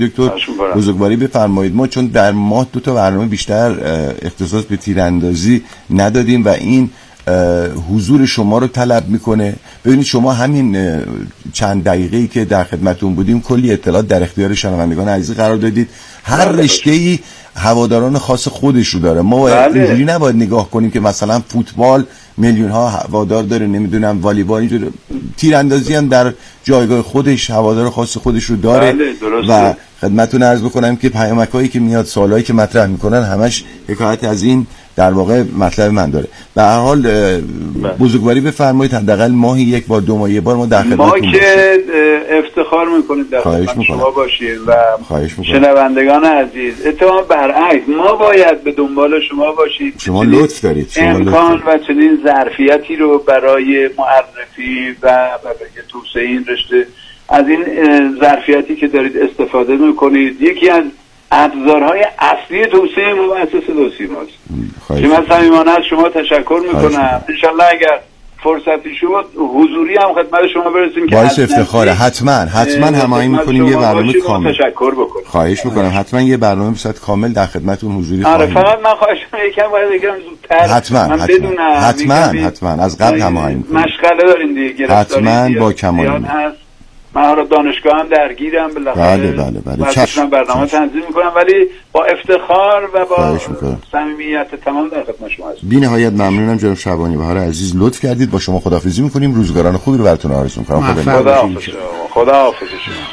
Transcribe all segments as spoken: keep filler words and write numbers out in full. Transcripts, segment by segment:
دکتر بزرگواری بفرمایید. ما چون در ماه دو تا برنامه بیشتر اختصاص به تیراندازی ندادیم و این حضور شما رو طلب میکنه. ببینید شما همین چند دقیقه‌ای که در خدمتتون بودیم کلی اطلاعات در اختیار شنوندگان عزیز قرار دادید. هر رشته‌ای هواداران خاص خودش رو داره. ما اینجوری نباید نگاه کنیم که مثلا فوتبال میلیون ها هوادار داره، نمیدونم والیبال اینجوری، تیراندازی هم در جایگاه خودش هوادار خاص خودش رو داره. و خدمتتون عرض بکنم که پیامکایی که میاد، سوالایی که مطرح میکنن همش حکایت از این در واقع مطلب من داره. به هر حال بزرگواری بفرمایید، حداقل ماهی یک بار دو ماه یک بار ما در خدمتتون ما که افتخار میکنیم در خدمت شما باشیم و شنوندگان عزیز. اتفاقا برعکس ما باید به دنبال شما باشید. شما لطف دارید. شما امکان لطف دارید. و چنین ظرفیتی رو برای معرفی و برای توسعه این رشته از این ظرفیتی که دارید استفاده میکنید. یکی از ابزارهای اصلی توسعه مؤسسه دوسیماست. که من صمیمانه از شما تشکر میکنم. انشالله اگر فرصتی شد حضوری هم خدمت شما برسیم که باعث افتخاره. حتما حتما هماهنگ میکنیم یه برنامه کامل. تشکر بکنم. خواهش میکنم. حتما یه برنامه بسیار کامل در خدمتتون حضوری خواهیم. آره فقط من خواهش میکنم یکم باید بگم زودتر. حتما من حتما بدونم. حتما حتما از قبل هماهنگ میکنیم. مشغله دارین دیگه. حتما با کمال من حالا دانشگاه هم درگیرم بالاخره. بله بله بله. چشم برنامه تنظیم میکنم ولی با افتخار و با صمیمیت تمام در خدمت شما هستم. بی‌نهایت ممنونم جناب شعبانی بهار عزیز، لطف کردید. با شما خداحافظی میکنیم. روزگاران خوبی رو براتون آرزو میکنم. خدا حافظ. خدا حافظ شما.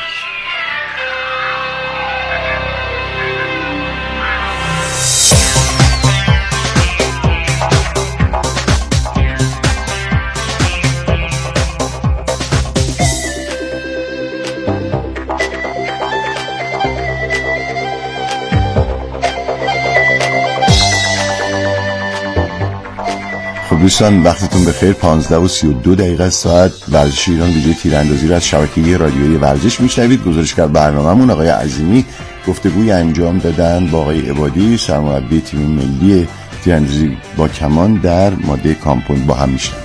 دوستان وقتتون بخیر. پانزده و سی و دو دقیقه ساعت ورزش ایران ویژه تیراندازی رو از شبکه رادیویی ورزش میشنوید. گزارشگر برنامه‌مون آقای عظیمی گفتگوی انجام دادن با آقای عبادی، سرمربی تیم ملی تیراندازی با کمان در ماده کامپوند. با هم میشنویم.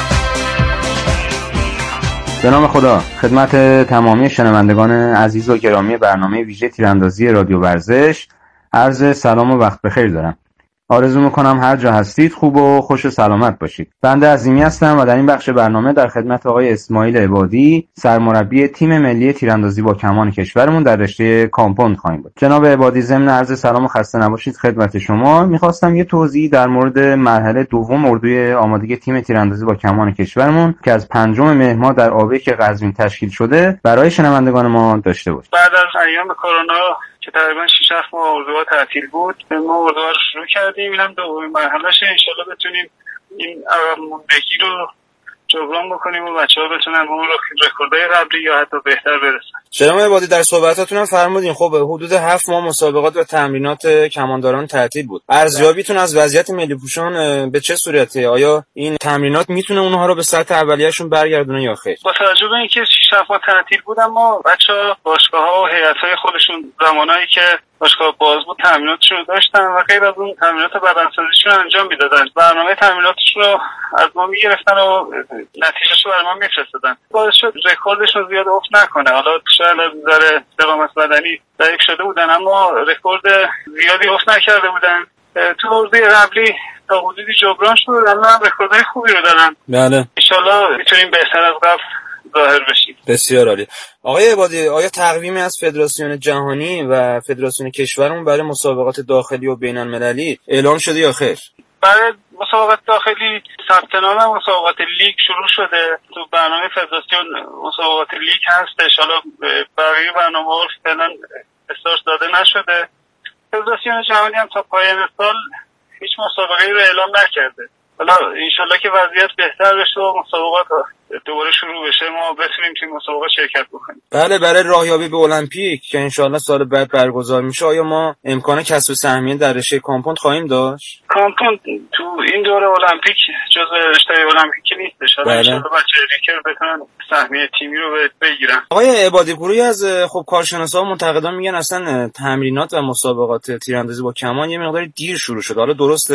به نام خدا. خدمت تمامی شنوندگان عزیز و گرامی برنامه ویژه تیراندازی رادیو ورزش عرض سلام و وقت بخیر دارم. آرزو میکنم هر جا هستید خوب و خوش و سلامت باشید. بنده عظیمی هستم و در این بخش برنامه در خدمت آقای اسماعیل عبادی، سرمربی تیم ملی تیراندازی با کمان کشورمون در رشته کامپوند خواهیم بود. جناب عبادی، ضمن عرض سلام و خسته نباشید خدمت شما، میخواستم یه توضیح در مورد مرحله دوم اردوی آمادگی تیم تیراندازی با کمان کشورمون که از پنجم مهر ماه در آبک قزوین تشکیل شده برای شنوندگان ما داشته باشید. بعد از ایام کرونا که تقریبا شش هفت ماه اردوها تعطیل بود، ما اردوها رو شروع کردیم. اینم دومین مرحله‌شه. انشالله بتونیم این عقب موندگی رو جبران بکنیم و بچه‌ها بتونن به اون رکوردهای قبلی یا حتی بهتر برسن. جناب عبادی، در صحبتاتون هم فرمودین خب حدود هفت ماه مسابقات و تمرینات کمانداران تعطیل بود. ارزیابیتون از وضعیت ملی پوشان به چه صورته؟ آیا این تمرینات میتونه اونها رو به سطح اولیه‌شون برگردونه یا خیر؟ با توجه به اینکه شش هفت ماه تعطیل بود، اما بچه‌ها باشگاه‌ها و هیئت‌های خودشون زمانایی که باشگاه باز بود تمریناتشون رو داشتن و غیر از اون تمرینات بدنسازیشون انجام میدادن. برنامه تمریناتشون رو از ما میگرفتن و نتیجهش رو برای ما میفرستادن. باعث شد رکوردشون زیاد افت نکنه. حالا شاید از نظر استقامت بدنی ضعیف شده بودن اما رکورد زیادی افت نکرده بودن. تو اردوی قبلی تا حدودی جبران شد، اما هم رکوردهای خوبی رو دارن. بله. ان شاءالله میتونیم بهتر از قبل ظاهر بشیم. بسیار عالی. آقای عبادی، آیا تقویمی از فدراسیون جهانی و فدراسیون کشورمون برای مسابقات داخلی و بین‌المللی اعلام شده یا خیر؟ برای مسابقات داخلی ثبت نام مسابقات لیگ شروع شده. تو برنامه فدراسیون مسابقات لیگ هستش. حالا بقیه برنامه‌ها فعلا استارت داده نشده. فدراسیون جهانی هم تا پایان سال هیچ مسابقه‌ای رو اعلام نکرده. حالا انشالله که وضعیت بهتر بشه و مسابقات دوباره شروع بشه ما بتونیم توی مسابقات شرکت بکنیم. بله، برای راهیابی به المپیک که انشالله سال بعد برگزار میشه، آیا ما امکان کسب سهمیه در رشته کامپوند خواهیم داشت؟ کامپوند تو این دوره المپیک جزو رشته المپیکی نیستش. حالا انشالله بچه ریکر بتونن سهمیه تیمی رو بگیرن. آقای عبادی، گروهی از خب کارشناسا و منتقدان میگن اصلا تمرینات و مسابقات تیراندازی با کمان یه مقدار دیر شروع شد. حالا درسته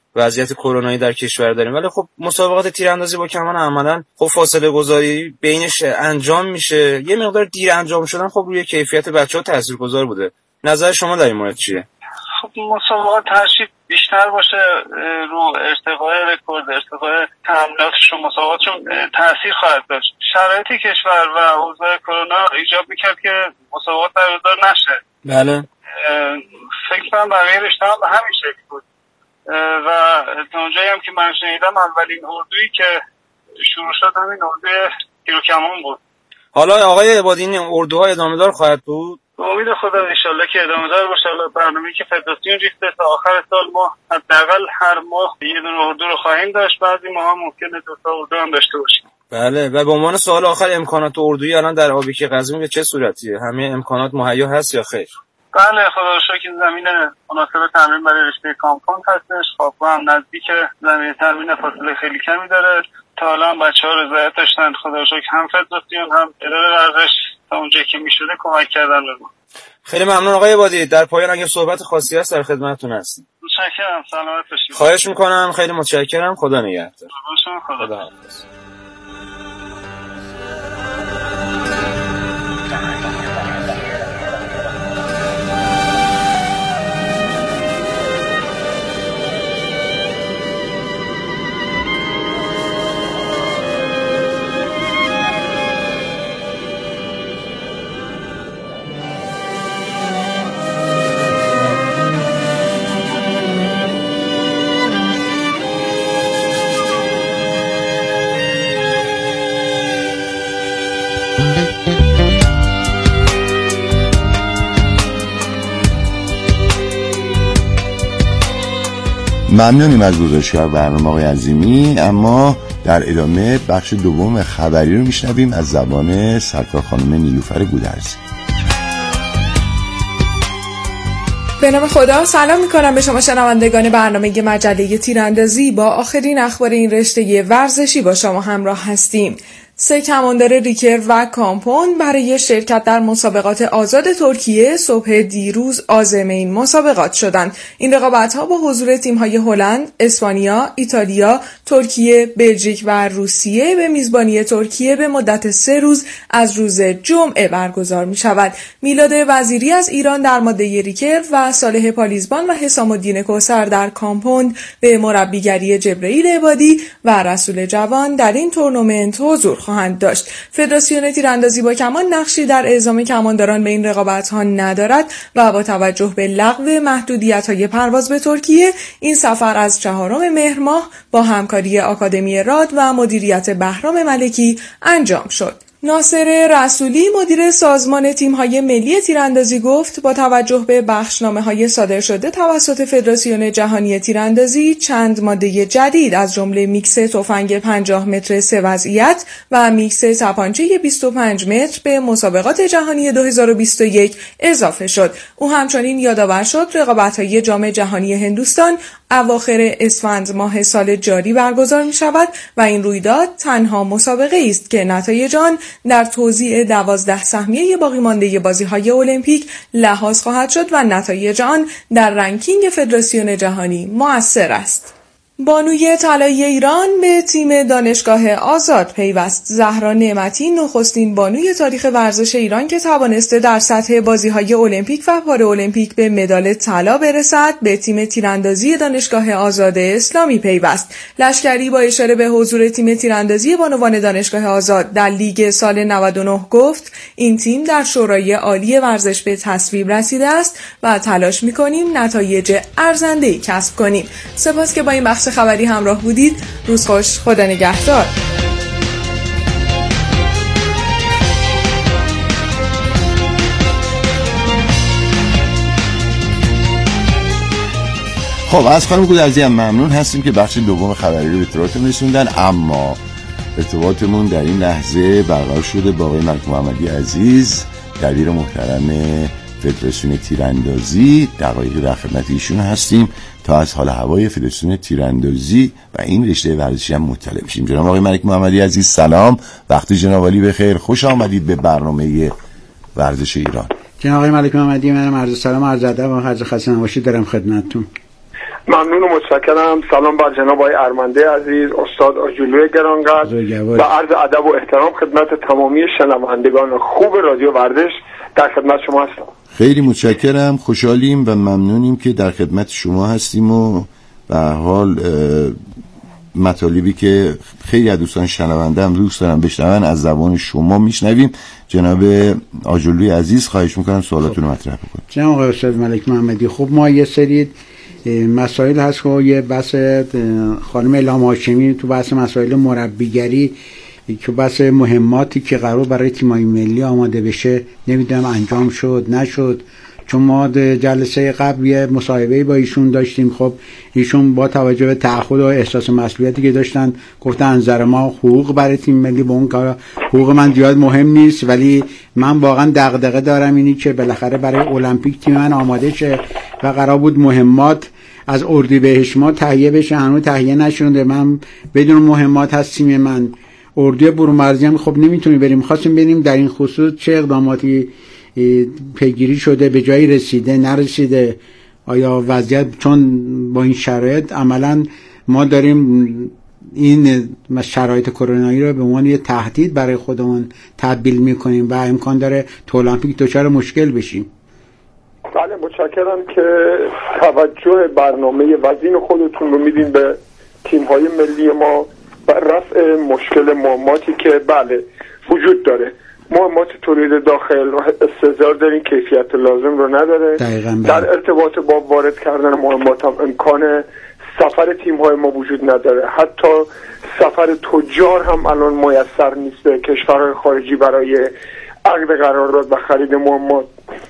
وضعیت کرونایی در کشور داریم، ولی خب مسابقات تیراندازی با کمان عملاً خب فاصله گذاری بینش انجام میشه، یه مقدار دیر انجام شدن خب روی کیفیت بچه‌ها تاثیرگذار بوده. نظر شما در این مورد چیه؟ خب مسابقات ترشیب بیشتر باشه رو ارتقای رکورد، ارتقای تمریناتشون، مسابقاتشون تاثیر خواهد داشت. شرایط کشور و اوضاع کرونا ایجاب میکرد که مسابقات برگزار نشه. بله. فکر کنم بقیه رشته هم به همین شکل بود و تا اونجایی هم که من شنیدم اولین اردویی که شروع شد همین اردوی تیر و کمان بود. حالا آقای عبادی این اردوها ادامه دار خواهد بود؟ به امید خدا انشالله که ادامه دار باشه. حالا برنامه‌ای که فدراسیون ریخته تا آخر سال ما حداقل هر ماه یه دونه اردو رو خواهیم داشت، بعضی ماها ممکنه دو تا اردو هم داشته باشیم. بله. و به عنوان سوال آخر، امکانات اردویی الان در آبیک قزوین به چه صورتیه؟ همه امکانات مهیا هست یا خیر؟ بله خدا رو شکر زمین مناسب تمرین برای رشته کامپاند هستش. خوابگاه هم نزدیک زمین تمرین، فاصله خیلی کمی داره. تا حالا هم بچه‌ها رضایت داشتن، خدا رو شکر هم فدراسیون هم اداره ورزش تا اونجایی که میشده کمک کردن به ما. خیلی ممنون آقای عبادی. در پایان اگه صحبت خاصی هست در خدمتتون هستیم. متشکرم. سلامت باشید. خواهش میکنم. خیلی متشکرم. خدا نگهدار. خدا خدا حافظ. ممنونیم از گزارشگر برنامه آقای عظیمی. اما در ادامه بخش دوم خبری رو میشنویم از زبان سرکار خانم نیلوفر گودرزی. به نام خدا سلام میکنم به شما شنوندگان برنامه مجله تیراندازی. با آخرین اخبار این رشته ورزشی با شما همراه هستیم. سه کماندار ریکر و کامپوند برای شرکت در مسابقات آزاد ترکیه صبح دیروز عازم این مسابقات شدند. این رقابت‌ها با حضور تیم‌های هلند، اسپانیا، ایتالیا، ترکیه، بلژیک و روسیه به میزبانی ترکیه به مدت سه روز از روز جمعه برگزار می‌شود. میلاد وزیری از ایران در ماده ریکر و صالح پالیزبان و حسام الدین کوثر در کامپوند به مربیگری جبرئیل عبادی و رسول جوان در این تورنمنت حضور خواهند داشت. فدراسیون تیراندازی با کمان نقشی در اعزام کمانداران به این رقابت‌ها ندارد و با توجه به لغو محدودیت‌های پرواز به ترکیه این سفر از چهارم مهر ماه با همکاری آکادمی راد و مدیریت بهرام ملکی انجام شد. ناصر رسولی مدیر سازمان تیم‌های ملی تیراندازی گفت با توجه به بخشنامه‌های صادر شده توسط فدراسیون جهانی تیراندازی چند ماده جدید از جمله میکس تفنگ پنجاه متر سه وضعیت و میکس تپانچه بیست و پنج متر به مسابقات جهانی دو هزار و بیست و یک اضافه شد. او همچنین یادآور شد رقابت‌های جام جهانی هندوستان اواخر اسفند ماه سال جاری برگزار می شود و این رویداد تنها مسابقه است که نتایج آن در توزیع دوازده سهمیه باقی مانده بازی‌های المپیک لحاظ خواهد شد و نتایج آن در رنکینگ فدراسیون جهانی مؤثر است. بانوی طلایی ایران به تیم دانشگاه آزاد پیوست. زهرا نعمتی نخستین بانوی تاریخ ورزش ایران که توانسته در سطح بازی‌های المپیک و پارالمپیک به مدال طلا برسد به تیم تیراندازی دانشگاه آزاد اسلامی پیوست. لشکری با اشاره به حضور تیم تیراندازی بانوان دانشگاه آزاد در لیگ سال نود و نه گفت این تیم در شورای عالی ورزش به تصویب رسیده است و تلاش می‌کنیم نتایج ارزنده‌ای کسب کنیم. سپاس که با این بخش خبری همراه بودید. روز خوش. خدا نگهدار. خب از خانم گودرزی هم ممنون هستیم که بخش دوم خبری رو به اطلاعاتمون رسوندن. اما ارتباطمون در این لحظه برقرار شده با آقای ملک محمدی عزیز، دبیر محترم فدراسیون تیراندازی. دقایقی در خدمت ایشون هستیم تا از حال هوای فدراسیون تیراندازی و این رشته ورزشی هم مطلع بشیم. جناب آقای ملک محمدی عزیز سلام، وقتی جناب عالی بخیر، خوش آمدید به برنامه ورزش ایران. جناب آقای ملک محمدی، منم عرض سلام و عرض ادب و عرض خسته نباشید دارم خدمتتون. ممنون و متشکرم. سلام بر جناب آقای ارمنده عزیز، استاد آجولوی گرانقدر و عرض ادب و احترام خدمت تمامی شنوندگان خوب رادیو ورزش. در خدمت شما هستم. خیلی متشکرم، خوشحالیم و ممنونیم که در خدمت شما هستیم و به هر حال مطالبی که خیلی از دوستان شنونده هم دوست دارن بشنون از زبان شما میشنویم. جناب آجولوی عزیز خواهش میکنم سوالاتون رو مطرح بکنید. جناب آقای استاد ملک محمدی، خب ما یه سری مسائل هست که یه بحث خانم الهام هاشمی تو بحث مسائل مربیگری که بحث مهماتی که قرار برای تیم‌های ملی آماده بشه نمیدونم انجام شد نشد، چون ما جلسه قبل یه مصاحبه با ایشون داشتیم. خب ایشون با توجه به تعهد و احساس مسئولیتی که داشتن گفتن از نظر ما حقوق برای تیم ملی با اون کار حقوق من زیاد مهم نیست، ولی من واقعا دغدغه دارم اینی که بالاخره برای المپیک تیم من آماده شه و قرار بود مهمات از اردیبهشت ما تهیه بشه، هنوز تهیه نشده. من بدون مهمات هست تیم من اردوی برون مرزی هم خب نمیتونیم بریم. خواستیم بریم در این خصوص چه اقداماتی پیگیری شده، به جایی رسیده نرسیده؟ آیا وضعیت چون با این شرایط عملا ما داریم این شرایط کرونایی رو به عنوان یه تهدید برای خودمون تبدیل میکنیم و امکان داره تو المپیک دچار مشکل بشیم؟ بله متشکرم که توجه برنامه وزین خودتون رو میدین به تیم‌های ملی ما و رفع مشکل مهماتی که بله وجود داره. مهمات تولید داخل و استحضار دارین کیفیت لازم رو نداره. در ارتباط با وارد کردن مهمات هم امکان سفر تیم‌های ما وجود نداره. حتی سفر تجار هم الان میسر نیست کشورهای خارجی برای عقد قرارداد و خرید مهمات.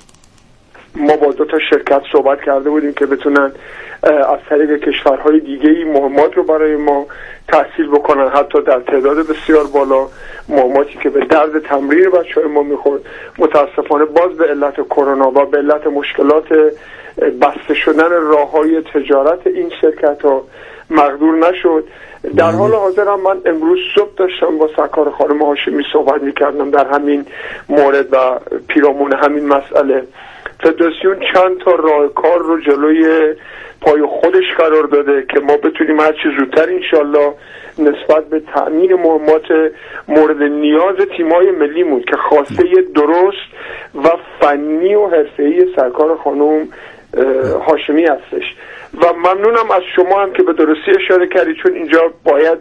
ما با دو تا شرکت صحبت کرده بودیم که بتونن از طریق کشورهای دیگه‌ای مهمات رو برای ما تحصیل بکنن، حتی در تعداد بسیار بالا، مهماتی که به درد تمرین بچه‌های ما میخورد. متاسفانه باز به علت کرونا و به علت مشکلات بسته شدن راه‌های تجارت این شرکت‌ها مقدور نشد. در حال حاضر هم من امروز صبح داشتم با سرکار خانم هاشمی صحبت میکردم در همین مورد و پیرامون همین مسئله. فدراسیون چند تا راهکار رو جلوی پای خودش قرار داده که ما بتونیم هر چه زودتر انشالله نسبت به تأمین مهمات مورد نیاز تیم‌های ملیمون که خواسته درست و فنی و حرفه‌ای سرکار خانم هاشمی هستش. و ممنونم از شما هم که به درستی اشاره کردید، چون اینجا باید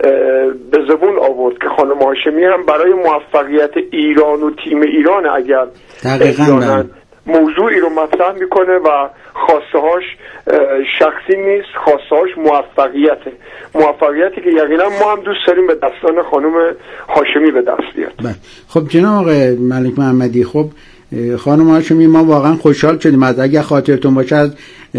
به زبون آورد که خانم هاشمی هم برای موفقیت ایران و تیم ایران اگر دقیقاً موضوعی رو مطرح میکنه و خواسته هاش شخصی نیست، خواسته هاش موفقیته، موفقیتی که یقینا ما هم دوست داریم به دستان خانم هاشمی به دست بیاد. بله. خب جناب آقای ملک محمدی، خب خانم هاشمی ما واقعا خوشحال شدیم از اگه خاطرتون باشه از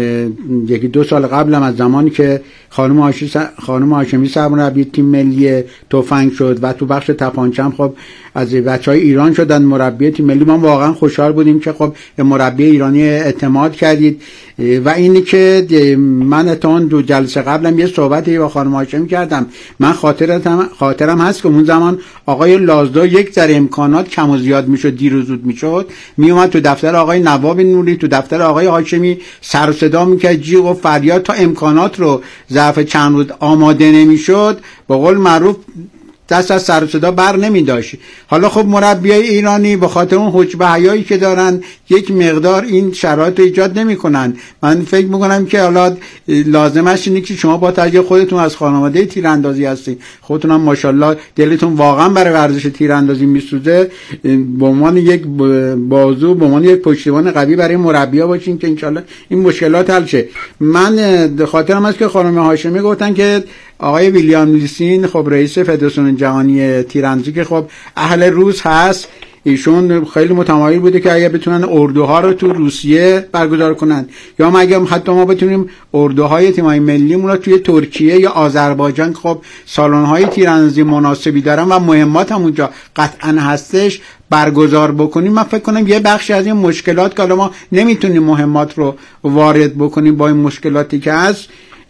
یکی دو سال قبل هم از زمانی که خانم هاشمی خانم هاشمی سرمربی تیم ملی تفنگ شد و تو بخش تپانچه هم خب از بچهای ایران شدن مربی تیم ملی، ما واقعا خوشحال بودیم که خب مربی ایرانی اعتماد کردید. و اینی که من اتون دو جلسه قبلم یه صحبتی با خانم هاشمی کردم، من خاطرم خاطرم هست که اون زمان آقای لازدا یک ذره امکانات کم و زیاد میشد، دیر و زود میشد، میومد تو دفتر آقای نواب نوری، تو دفتر آقای هاشمی سر و صدا میکرد، جیغ و فریاد تا امکانات رو ظرف چند روز آماده نمیشد به قول معروف دست از سر و صدا بر نمی داشت. حالا خب مربیای ایرانی به خاطر اون حجب حیایی که دارن یک مقدار این شرایط رو ایجاد نمی کنن. من فکر میکنم که حالا لازمش اینه که شما با توجه خودتون از خانواده تیراندازی هستین، خودتون هم ماشاءالله دلتون واقعا برای ورزش تیراندازی میسوزه، به عنوان یک بازو به عنوان یک پشتیبان قوی برای مربی‌ها باشین که انشالله این مشکلات حل شه. من خاطرم هست که خانم هاشمی گفتن که آقای ویلیام نیلسن خب رئیس فدراسیون جهانی تیراندازی که خب اهل روس هست، ایشون خیلی متمایل بوده که اگه بتونن اردوها رو تو روسیه برگزار کنن یا ما اگه حتی ما بتونیم اردوهای تیم‌های ملیمون رو توی ترکیه یا آذربایجان خب سالن‌های تیراندازی مناسبی دارن و مهمات هم اونجا قطعا هستش برگزار بکنیم. من فکر کنم یه بخشی از این مشکلات که ما نمیتونیم مهمات رو وارد بکنیم با این مشکلاتی که هست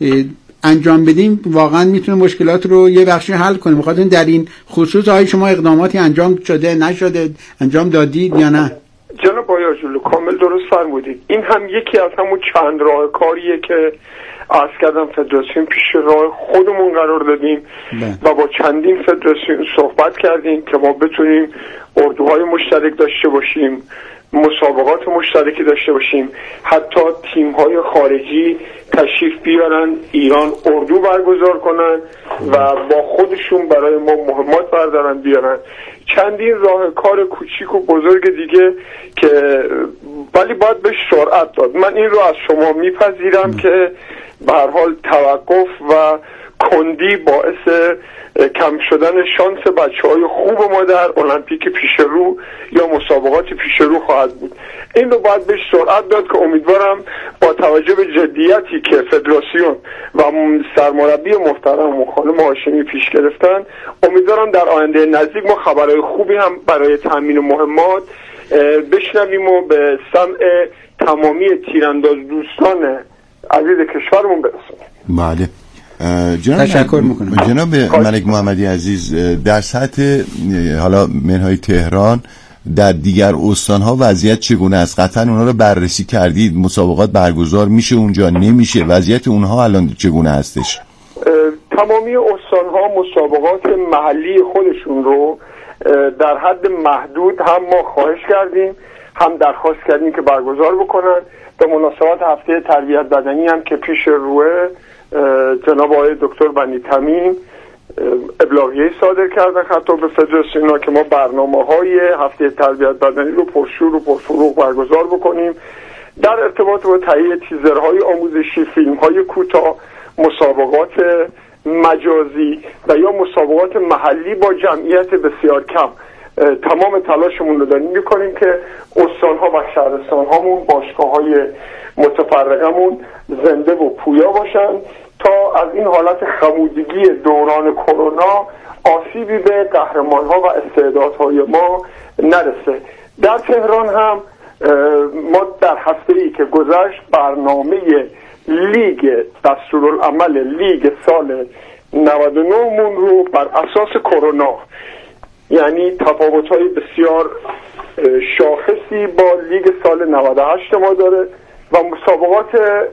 انجام بدیم، واقعا میتونه مشکلات رو یه بخشی حل کنیم. بخاطر در این خصوص های شما اقداماتی انجام شده نشده، انجام دادید یا نه؟ جناب آقای آجولو کامل درست فرمودید. این هم یکی از همون چند راهکاریه که عرض کردم فدراسیون پیش راه خودمون قرار دادیم و با چندین فدراسیون صحبت کردیم که ما بتونیم اردوهای مشترک داشته باشیم، مسابقات مشترکی داشته باشیم، حتی تیم‌های خارجی تشریف بیارن ایران اردو برگزار کنن و با خودشون برای ما مهمات بردارن بیارن. چندین راه کار کوچیک و بزرگ دیگه که ولی باید به سرعت داد. من این رو از شما میپذیرم که به هر حال توقف و کندی باعث کم شدن شانس بچه‌های خوب ما در المپیک پیش رو یا مسابقات پیش رو خواهد بود. این رو باید بهش سرعت داد که امیدوارم با توجه به جدیتی که فدراسیون و سرمربی محترم و خانم هاشمی پیش گرفتن، امیدوارم در آینده نزدیک ما خبرهای خوبی هم برای تامین مهمات بشنویم و به سمع تمامی تیرانداز دوستان عزیز کشورمون برسونیم. بله. جناب تشکر میکنم. جناب ملک محمدی عزیز، در سطح حالا منهای تهران در دیگر استانها وضعیت چگونه است؟ قطعا اونها رو بررسی کردید، مسابقات برگزار میشه اونجا نمیشه، وضعیت اونها الان چگونه هستش؟ تمامی استانها مسابقات محلی خودشون رو در حد محدود هم ما خواهش کردیم هم درخواست کردیم که برگزار بکنن. به مناسبت هفته تربیت بدنی هم که پیش روه جناب آقای دکتر بنی تمیم ابلاغیه صادر کردن خطاب به فدراسیون که ما برنامه‌های هفته تربیت بدنی رو پرشور و پرفروغ برگزار بکنیم در ارتباط با تهیه تیزرهای آموزشی، فیلم‌های کوتاه، مسابقات مجازی و یا مسابقات محلی با جمعیت بسیار کم. تمام تلاشمون رو داریم می‌کنیم که استان‌ها و شهرستان‌هامون، باشگاه‌های متفرقمون زنده و پویا باشن تا از این حالت خمودگی دوران کرونا آسیبی به قهرمان‌ها و استعدادهای ما نرسه. در تهران هم ما در هفته‌ای که گذشت برنامه لیگ دستورالعمل لیگ سال نود و نه مون رو بر اساس کرونا، یعنی تفاوت‌های بسیار شاخصی با لیگ سال نود و هشت ما داره و مسابقات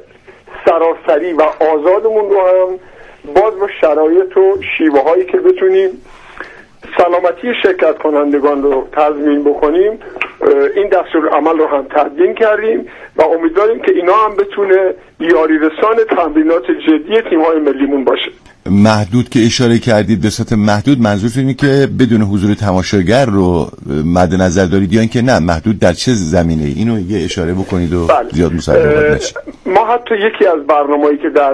سراسری و آزادمون رو هم باز با شرایط و شیوه هایی که بتونیم سلامتی شرکت کنندگان رو تضمین بکنیم این دستور عمل رو هم تدوین کردیم و امیدواریم که اینا هم بتونه یاری رسان تمرینات جدی تیم‌های ملیمون باشه. محدود که اشاره کردید، به صورت محدود منظورتون اینه که بدون حضور تماشاگر رو مد نظر دارید یا اینکه نه محدود در چه زمینه‌ای؟ اینو یه اشاره بکنید و بله. زیاد مصاحبه نشه. ما حتی یکی از برنامه‌ای که در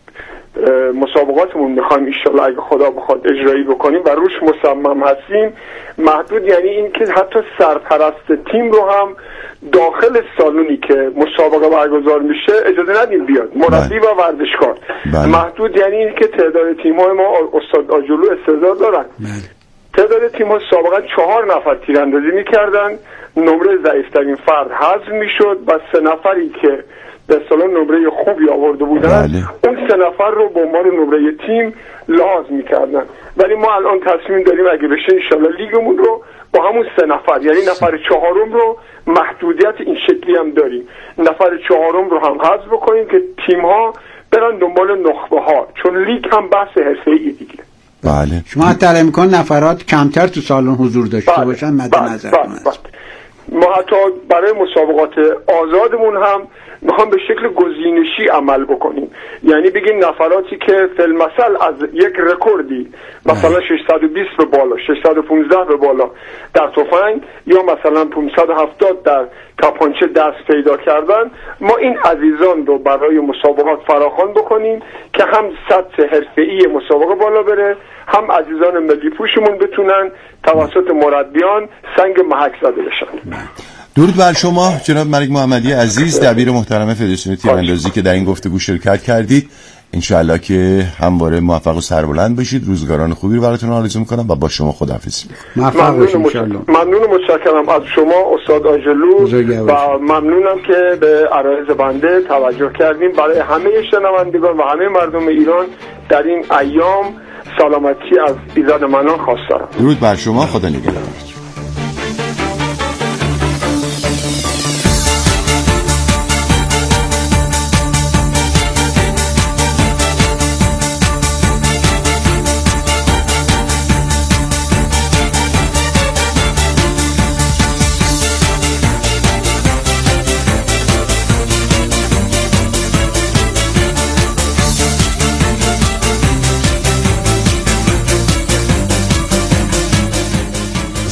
مسابقاتمون میخوایم ان شاءالله اگه خدا بخواد اجرایی بکنیم و روش مصمم هستیم، محدود یعنی این که حتی سرپرست تیم رو هم داخل سالونی که مسابقه برگزار میشه اجازه ندیم بیاد، مربی و ورزشکار. بله. محدود یعنی این که تعداد تیم‌های ما استاد آجلو استعداد دارن. بله. تعداد تیم‌ها سابقا چهار نفر تیراندازی میکردن، نمره ضعیف‌ترین فرد حذف میشد و سه نفری که به اصطلاح نمره خوبی آورده بودن بله. اون سه نفر رو به عنوان نمره تیم لحاظ میکردن. ولی ما الان تصمیم داریم اگه بشه انشالله لیگمون رو با همون سه نفر، یعنی نفر چهارم رو محدودیت این شکلی هم داریم، نفر چهارم رو هم حذف بکنیم که تیم ها برن دنبال نخبه ها، چون لیگ هم بحث حرفه‌ای دیگه. بله. شما حتی امکان نفرات کمتر تو سالن حضور داشته بله. باشن مد بله. نظر بله. بله. ما حتی برای مسابقات آزادمون هم میخوام به شکل گزینشی عمل بکنیم، یعنی بگیم نفراتی که فیلمثل از یک رکوردی مثلا ششصد و بیست به بالا، ششصد و پانزده به بالا در تفنگ یا مثلا پانصد و هفتاد در کپانچه دست پیدا کردن، ما این عزیزان رو برای مسابقات فراخوان بکنیم که هم سطح حرفه‌ای مسابقه بالا بره، هم عزیزان ملی پوشمون بتونن توسط مربیان سنگ محک زده بشن. درود بر شما جناب ملک محمدی عزیز، دبیر محترم فدراسیون تیراندازی که در این گفتگو شرکت کردید. انشاءالله که همواره موفق و سربلند باشید. روزگاران خوبی رو براتون آرزو میکنم و با شما خداحافظی میکنم. موفق باشید انشاءالله. ممنون و متشکرم از شما استاد آنجلو و ممنونم که به عرایض بنده توجه کردیم. برای همه شنوندگان و همه مردم ایران در این ایام سلامتی از ایزد منان خواستم. درود بر شما، خدا نگهدار.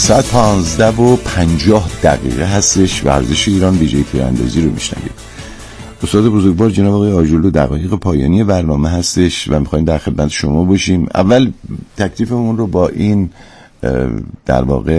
ساعت پانزده و پنجاه دقیقه هستش. ورزش ایران ویژه تیراندازی رو میشنوید. استاد بزرگوار جناب آقای آجرلو دقایق پایانی برنامه هستش و میخوایم در خدمت شما باشیم. اول تکلیفمون رو با این در واقع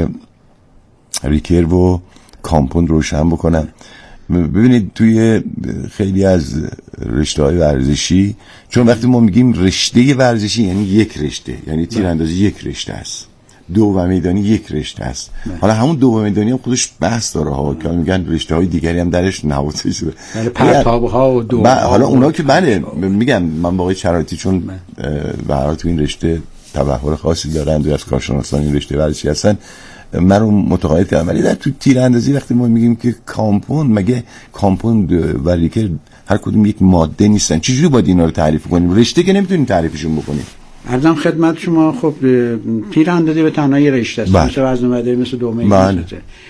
ریکرو و کامپوند روشن بکنم. ببینید توی خیلی از رشته‌های ورزشی، چون وقتی ما میگیم رشته ورزشی یعنی یک رشته، یعنی تیراندازی یک رشته است، دو و میدانی یک رشته است. حالا همون دو و میدانی هم خودش بحث داره ها، که میگن رشته‌های دیگری هم درش نهفته شده، یعنی پرتاب‌ها و دو. حالا اونا که بله میگم من واقعا شرایطی چون به هر حال تو این رشته تبحر خاصی دارن و از کارشناسان این رشته ورزشی هستن، من رو متقاعد کردم. ولی در تو تیراندازی وقتی ما میگیم که کامپوند، مگه کامپوند و ریکر هر کدوم یک ماده نیستن؟ چجوری باید اینا رو تعریف کنیم؟ رشته که نمیتونیم تعریفشون بکنیم. عرضم خدمت شما، خب تیراندازی به تنهایی رشته است، مثل وزنه‌برداری، مثل دومه. بله.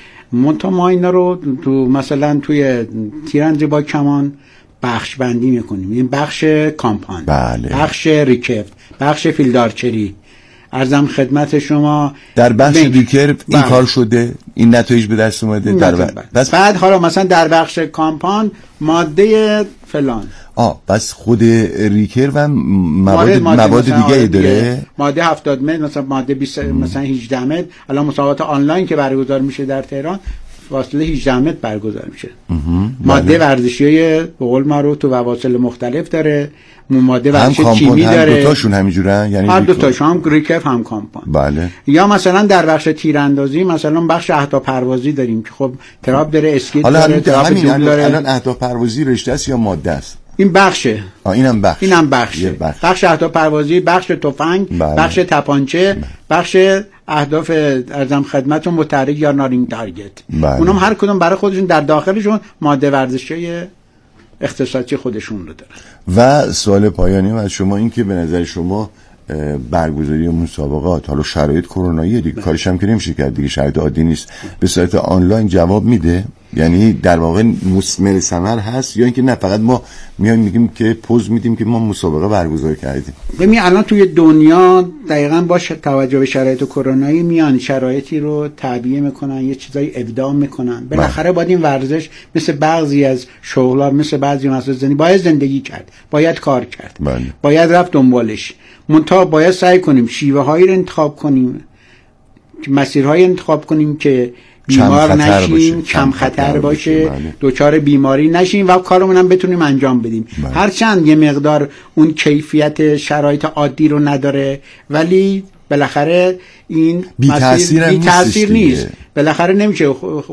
منتها ما اینا رو تو مثلا توی تیراندازی با کمان بخش بندی میکنیم. این بخش کامپاند، بله. بخش ریکرو، بخش فیلدارچری. عرضم خدمت شما در بخش بین... ریکرو این کار شده، این نتایج به دست اومده. در بعد. بس بعد حالا مثلا در بخش کامپاند ماده فلان. آه بس خود ریکر و مواد ماده مواد دیگه داره. ماده هفتاد متر مثلا ماده بیست مثلا هجده متر. الان مسابقات آنلاین که برگزار میشه در تهران فاصله هجده متر برگزار میشه. ماده ورزشیه به قول معروف تو فواصل مختلف داره. ماده ورزشی چیمی داره. هم دو تاشون همینجورن، یعنی هر دو تاشون هم ریکر هم کامپاند. بله. یا مثلا در بخش تیراندازی مثلا بخش اهداف پروازی داریم که خب تراپ داره، اسکیت داره، تراپ دوم داره. الان اهداف پروازی رشته است یا ماده است؟ این بخشه. آ اینم بخش. اینم بخشه. بخش. بخش اهداف پروازی، بخش تفنگ، بله. بخش تپانچه، بله. بخش اهداف ارزم خدمتون متحرک یا نارینگ تارگت. بله. اونم هر کدوم برای خودشون در داخلشون ماده ورزشی اختصاصی خودشون رو داره. و سوال پایانی از شما این که به نظر شما برگزاری مسابقات، حالا شرایط کرونایی دیگه کارش هم که نمیشه کرد دیگه، شرایط عادی نیست، به صورت آنلاین جواب میده؟ یعنی در واقع مثمر ثمر هست یا اینکه نه فقط ما میایم میگیم که پوز میدیم که ما مسابقه برگزار کردیم؟ ببین الان توی دنیا دقیقاً با توجه به شرایط کرونایی میان شرایطی رو تعبیه میکنن، یه چیزایی ابداع میکنن. بالاخره باید این ورزش مثل بعضی از شغل‌ها، مثل بعضی مسائل زندگی باید زندگی کرد، باید کار کرد، بله. باید رفت دنبالش. منتها باید سعی کنیم شیوه هایی رو انتخاب کنیم، مسیرهایی انتخاب کنیم که بیمار نشیم، کم خطر باشه، دوچار بیماری نشیم و کارمون هم بتونیم انجام بدیم. بله. هرچند یه مقدار اون کیفیت شرایط عادی رو نداره، ولی بالاخره این بی تأثیر بی تأثیر نیست. بالاخره نمیشه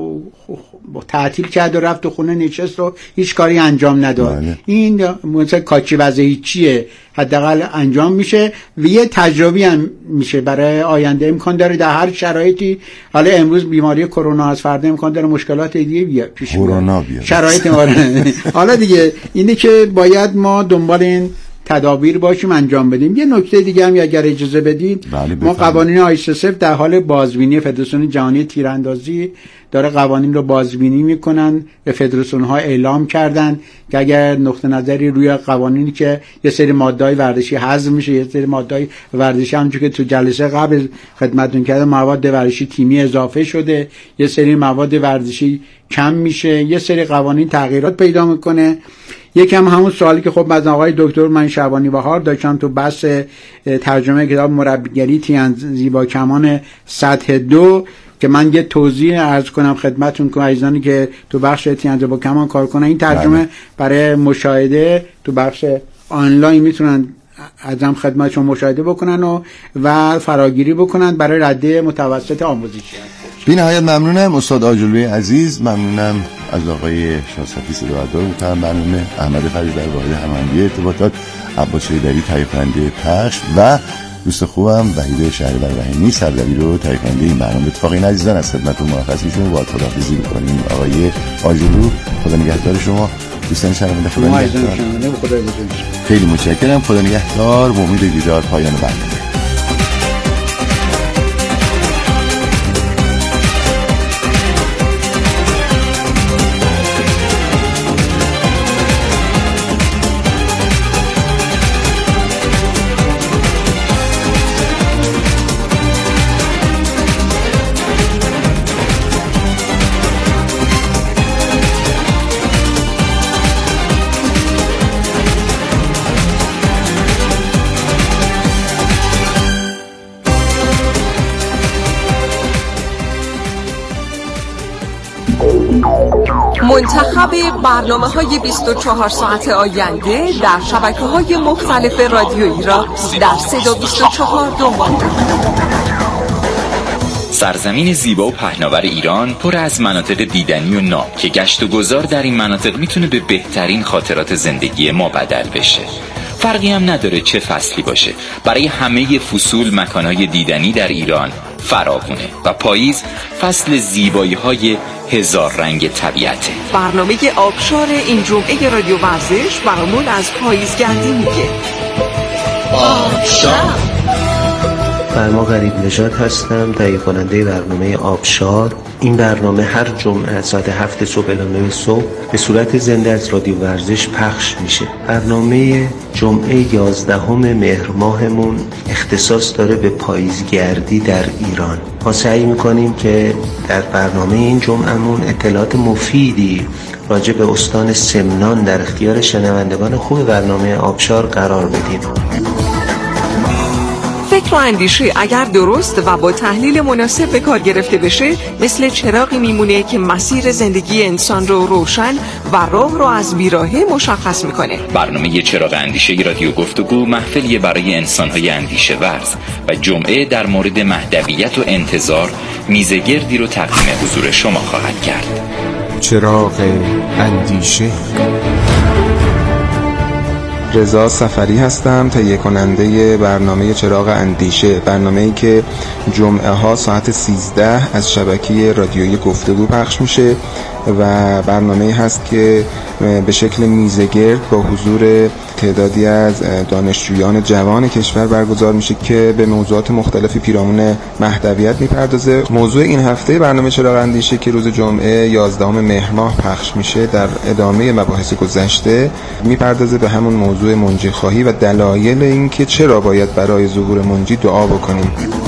تعطیل کرد و رفت تو خونه نشست و هیچ کاری انجام نداد. بله. این مثلا کاچی وضعی چیه حداقل انجام میشه و یه تجربی هم میشه برای آینده. امکان داره در هر شرایطی، حالا امروز بیماری کرونا از فردا امکان داره مشکلات دیگه بیاد پیش کرونا بیاد شرایط حالا دیگه اینه که باید ما دنبال این تدابیر باشیم انجام بدیم. یه نکته دیگه هم اگر اجازه بدید، ما قوانین آی اس اس اف در حال بازبینی، فدراسیون جهانی تیراندازی داره قوانین رو بازبینی میکنن، به فدراسیون ها اعلام کردن که اگر نقطه نظری روی قوانینی که یه سری ماده‌های ورزشی حذف میشه، یه سری ماده‌های ورزشی همونجوری که تو جلسه قبل خدمتتون کردم مواد ورزشی تیمی اضافه شده، یه سری مواد ورزشی کم میشه، یه سری قوانین تغییرات پیدا میکنه. یکم همون سوالی که خب از آقای دکتر من شعبانی بهار داشتم تو بحث ترجمه کتاب مربیگری تیراندازی با کمان سطح دو که من یه توضیح عرض کنم خدمتتون که عزیزانی که تو بخش تیراندازی با کمان کار کنن، این ترجمه بله. برای مشاهده تو بخش آنلاین میتونن ازم خدمتشون مشاهده بکنن و و فراگیری بکنن برای رده متوسط آموزشی. بی نهایت ممنونم استاد آجرلوی عزیز، ممنونم از آقای شاسفی صداوردار محترم برنامه، احمد فرید در واحد هماهنگی ارتباطات، عباس شیدری تهیه کننده پخش و دوست خوبم وحید شهریور رحیمی سردبیر رو تهیه کننده این برنامه. اتفاقی عزیزان از خدمتتون مرخص میشم و با خداحافظی می‌کنیم. آقای آجرلو خدا نگهدار شما. دوستان شنونده خدا نگهدار. خیلی متشکرم. خدا نگهدار و امید دیدار پایان برنامه. منتخب برنامه‌های بیست و چهار ساعت آینده در شبکه‌های مختلف رادیویی را در صدا بیست و چهار دنبال سرزمین زیبا و پهناور ایران پر از مناطق دیدنی و ناب که گشت و گذار در این مناطق میتونه به بهترین خاطرات زندگی ما بدل بشه. فرقی هم نداره چه فصلی باشه، برای همه فصول مکانهای دیدنی در ایران فراوونه و پاییز فصل زیبایی های هزار رنگ طبیعته. برنامه آبشار این جمعه رادیو ورزش برامون از پاییزگردی میگه. آبشار. فرما غریب نژاد هستم، تهیه کننده برنامه آبشار. این برنامه هر جمعه ساعت هفت صبح الی نه صبح به صورت زنده از رادیو ورزش پخش میشه. برنامه جمعه یازدهم مهر ماهمون اختصاص داره به پاییزگردی در ایران. ما سعی میکنیم که در برنامه این جمعهمون اطلاعات مفیدی راجع به استان سمنان در اختیار شنوندگان خوب برنامه آبشار قرار بدیم. فکر و اندیشه اگر درست و با تحلیل مناسب به کار گرفته بشه مثل چراغی میمونه که مسیر زندگی انسان رو روشن و راه رو از بیراهه مشخص میکنه. برنامه چراغ اندیشه رادیو گفتگو محفلیه برای انسانهای اندیشه ورز و جمعه در مورد مهدویت و انتظار میزگردی رو تقدیم حضور شما خواهد کرد. چراغ اندیشه. رضا سفری هستم، تهیه کننده برنامه چراغ اندیشه، برنامه‌ای که جمعه ها ساعت سیزده از شبکه رادیویی گفتگو پخش میشه و برنامه‌ای هست که به شکل میزگرد با حضور تعدادی از دانشجویان جوان کشور برگزار میشه که به موضوعات مختلفی پیرامون مهدویت میپردازه. موضوع این هفته برنامه چراغ اندیشه که روز جمعه یازدهم مهر ماه پخش میشه در ادامه مباحث گذشته میپردازه به همون موضوع منجی خواهی و دلایل اینکه چرا باید برای ظهور منجی دعا بکنیم.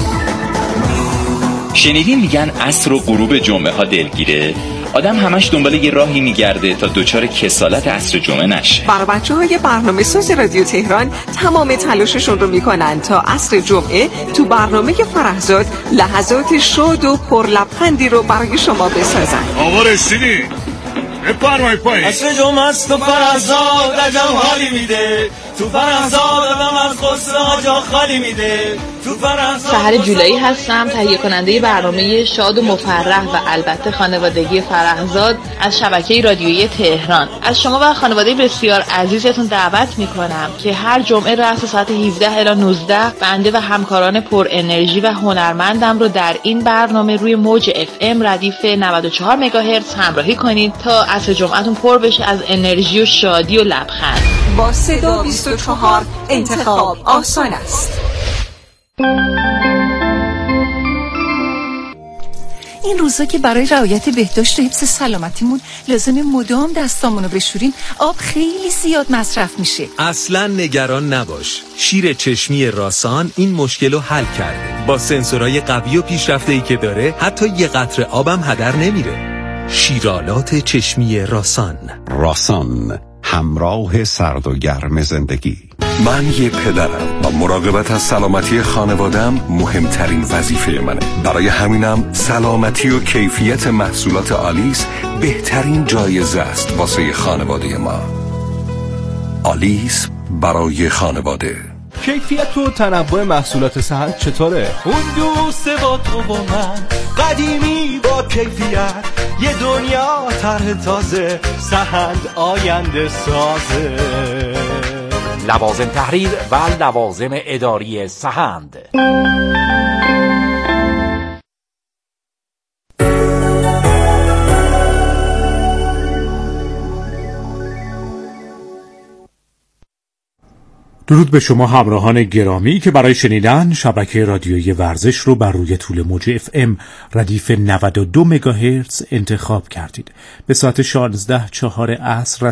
شنیدین میگن عصر و غروب جمعه ها دلگیره؟ آدم همش دنبال یه راهی میگرده تا دوچار کسالت عصر جمعه نشه. برای بچه‌های برنامه ساز رادیو تهران تمام تلاششون رو میکنن تا عصر جمعه تو برنامه فرهزاد لحظات شاد و پرلبخندی رو برای شما بسازن. آقا رسیدی؟ بپرمای پایین. عصر جمعه است و فرهزاد عجب حالی میده، تو فرهزاد آدم از خسرو جا خالی میده. سحر جولایی هستم، تهیه کننده برنامه شاد و مفرح و البته خانوادگی فرهزاد از شبکه رادیویی تهران. از شما و خانواده بسیار عزیزتون دعوت میکنم که هر جمعه رأس ساعت هفده الی نوزده بنده و همکاران پر انرژی و هنرمندم رو در این برنامه روی موج اف ام ردیف نود و چهار مگاهرتز همراهی کنید تا عصر جمعتون پر بشه از انرژی و شادی و لبخند. با صدا بیست و چهار انتخاب آسان است. این روزا که برای رعایت بهداشت و حفظ سلامتیمون لازم مدام دستامونو بشوریم، آب خیلی زیاد مصرف میشه. اصلا نگران نباش، شیر چشمی راسان این مشکل رو حل کرده. با سنسورهای قوی و پیشرفته‌ای که داره حتی یه قطره آبم هدر نمیره. شیرالات چشمی راسان. راسان، همراه سرد و گرم زندگی. من یه پدرم و مراقبت از سلامتی خانوادم مهمترین وظیفه منه. برای همینم سلامتی و کیفیت محصولات آلیس بهترین جایزه است واسه خانواده ما. آلیس برای خانواده. کیفیت و تنوع محصولات سهند چطوره؟ اون دوسته با تو و من، قدیمی با کیفیت، یه دنیا طرح تازه، سهند آینده سازه. لوازم تحریر و لوازم اداری سهند. درود به شما همراهان گرامی که برای شنیدن شبکه رادیویی ورزش رو بر روی طول موج اف ام ردیف نود و دو مگاهرتز انتخاب کردید. به ساعت شانزده چهار عصر